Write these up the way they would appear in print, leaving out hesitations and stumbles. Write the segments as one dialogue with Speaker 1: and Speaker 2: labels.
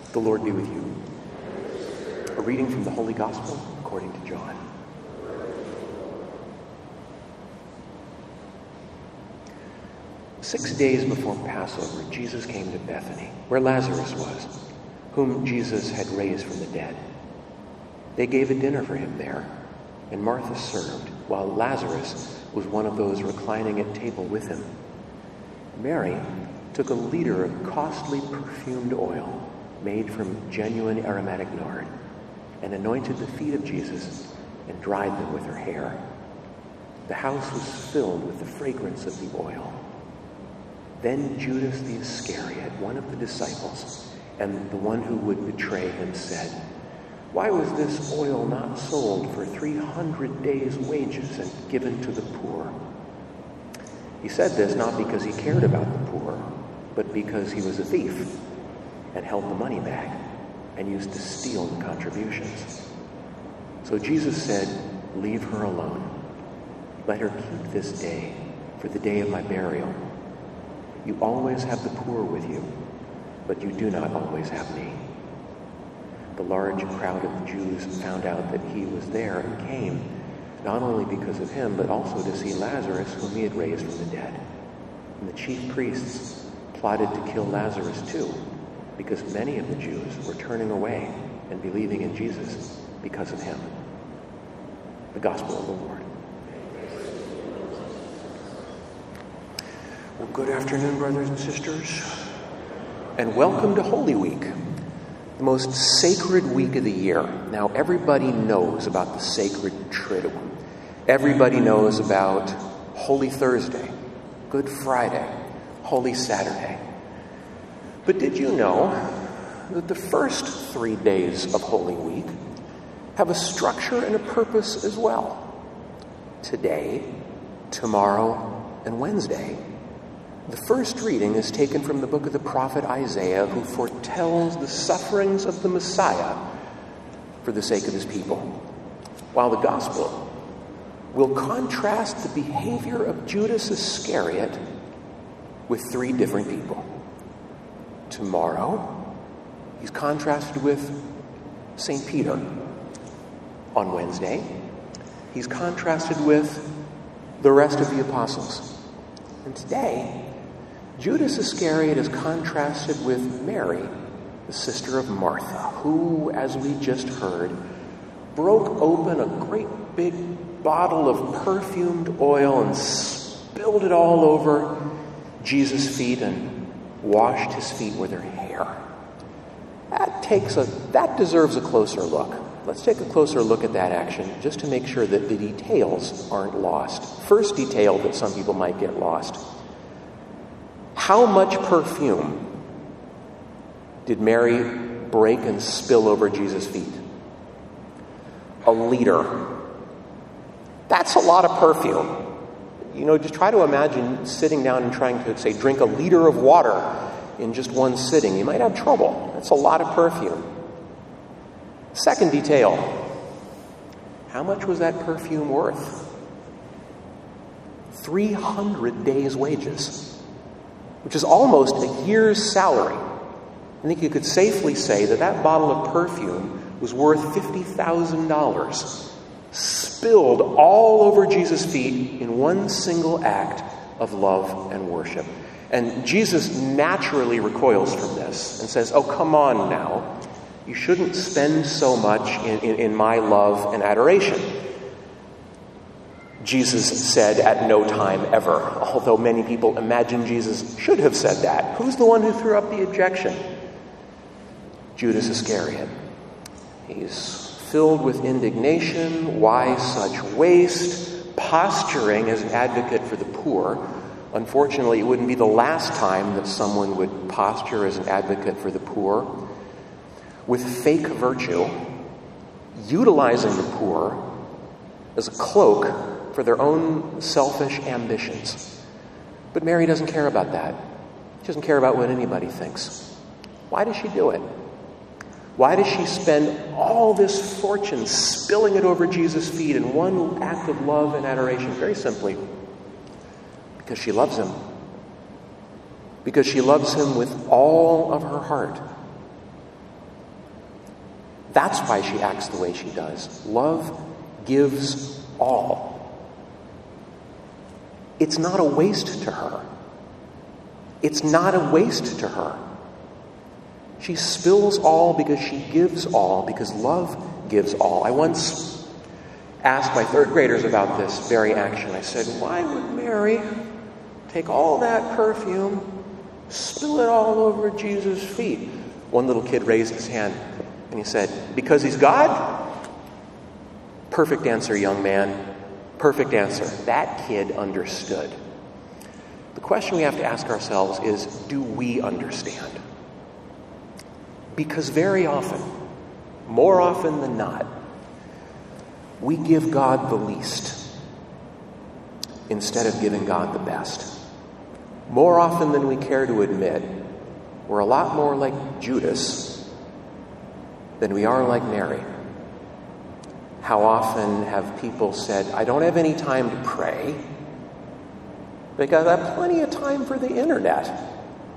Speaker 1: The Lord be with you. A reading from the Holy Gospel according to John. "6 days before Passover, Jesus came to Bethany, where Lazarus was, whom Jesus had raised from the dead. They gave a dinner for him there, and Martha served, while Lazarus was one of those reclining at table with him. Mary took a liter of costly perfumed oil made from genuine aromatic nard, and anointed the feet of Jesus and dried them with her hair. The house was filled with the fragrance of the oil. Then Judas the Iscariot, one of the disciples, and the one who would betray him, said, 'Why was this oil not sold for 300 days' wages and given to the poor?' He said this not because he cared about the poor, but because he was a thief and held the money bag and used to steal the contributions. So Jesus said, 'Leave her alone. Let her keep this day for the day of my burial. You always have the poor with you, but you do not always have me.' The large crowd of Jews found out that he was there and came, not only because of him, but also to see Lazarus, whom he had raised from the dead. And the chief priests plotted to kill Lazarus too, because many of the Jews were turning away and believing in Jesus because of him." The Gospel of the Lord. Well, good afternoon, brothers and sisters, and welcome to Holy Week, the most sacred week of the year. Now, everybody knows about the sacred Triduum. Everybody knows about Holy Thursday, Good Friday, Holy Saturday. But did you know that the first 3 days of Holy Week have a structure and a purpose as well? Today, tomorrow, and Wednesday, the first reading is taken from the book of the prophet Isaiah, who foretells the sufferings of the Messiah for the sake of his people, while the Gospel will contrast the behavior of Judas Iscariot with 3 different people. Tomorrow, he's contrasted with St. Peter. On Wednesday, he's contrasted with the rest of the apostles. And today, Judas Iscariot is contrasted with Mary, the sister of Martha, who, as we just heard, broke open a great big bottle of perfumed oil and spilled it all over Jesus' feet and washed his feet with her hair. That deserves a closer look. Let's take a closer look at that action just to make sure that the details aren't lost. First detail that some people might get lost. How much perfume did Mary break and spill over Jesus' feet? A liter. That's a lot of perfume. Just try to imagine sitting down and trying to, say, drink a liter of water in just one sitting. You might have trouble. That's a lot of perfume. Second detail. How much was that perfume worth? 300 days' wages, which is almost a year's salary. I think you could safely say that that bottle of perfume was worth $50,000. Spilled all over Jesus' feet in one single act of love and worship. And Jesus naturally recoils from this and says, "Oh, come on now. You shouldn't spend so much in my love and adoration." Jesus said at no time ever, although many people imagine Jesus should have said that. Who's the one who threw up the objection? Judas Iscariot. He's filled with indignation. Why such waste? Posturing as an advocate for the poor. Unfortunately, it wouldn't be the last time that someone would posture as an advocate for the poor. With fake virtue, utilizing the poor as a cloak for their own selfish ambitions. But Mary doesn't care about that. She doesn't care about what anybody thinks. Why does she do it? Why does she spend all this fortune spilling it over Jesus' feet in one act of love and adoration? Very simply, because she loves him. Because she loves him with all of her heart. That's why she acts the way she does. Love gives all. It's not a waste to her. It's not a waste to her. She spills all because she gives all, because love gives all. I once asked my third graders about this very action. I said, why would Mary take all that perfume, spill it all over Jesus' feet? One little kid raised his hand and he said, because he's God? Perfect answer, young man. Perfect answer. That kid understood. The question we have to ask ourselves is, do we understand? Because very often, more often than not, we give God the least instead of giving God the best. More often than we care to admit, we're a lot more like Judas than we are like Mary. How often have people said, I don't have any time to pray because I have plenty of time for the internet?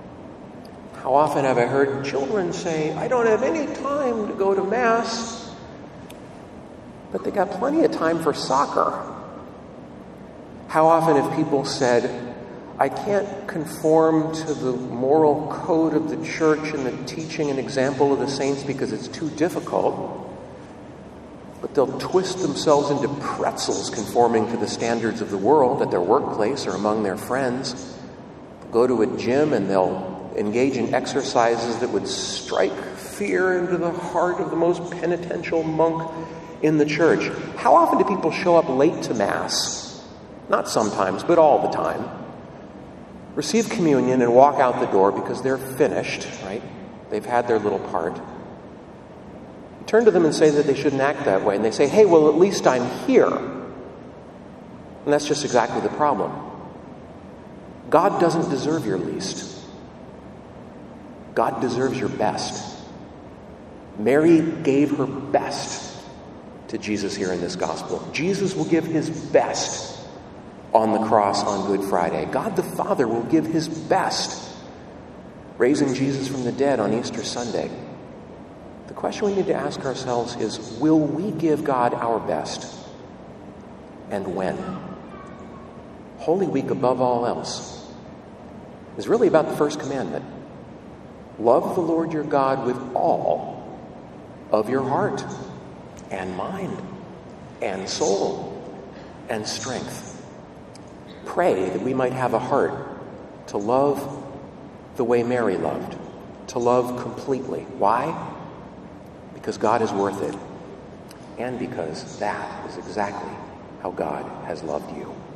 Speaker 1: How often have I heard children say, I don't have any time to go to Mass, but they got plenty of time for soccer? How often have people said, I can't conform to the moral code of the church and the teaching and example of the saints because it's too difficult, but they'll twist themselves into pretzels conforming to the standards of the world at their workplace or among their friends. They'll go to a gym and they'll engage in exercises that would strike fear into the heart of the most penitential monk in the church. How often do people show up late to Mass? Not sometimes, but all the time. Receive communion and walk out the door because they're finished, right? They've had their little part. You turn to them and say that they shouldn't act that way, and they say, hey, well, at least I'm here. And that's just exactly the problem. God doesn't deserve your least. God deserves your best. Mary gave her best to Jesus here in this gospel. Jesus will give his best on the cross on Good Friday. God the Father will give his best, raising Jesus from the dead on Easter Sunday. The question we need to ask ourselves is, will we give God our best? And when? Holy Week, above all else, is really about the first commandment. Love the Lord your God with all of your heart and mind and soul and strength. Pray that we might have a heart to love the way Mary loved, to love completely. Why? Because God is worth it, and because that is exactly how God has loved you.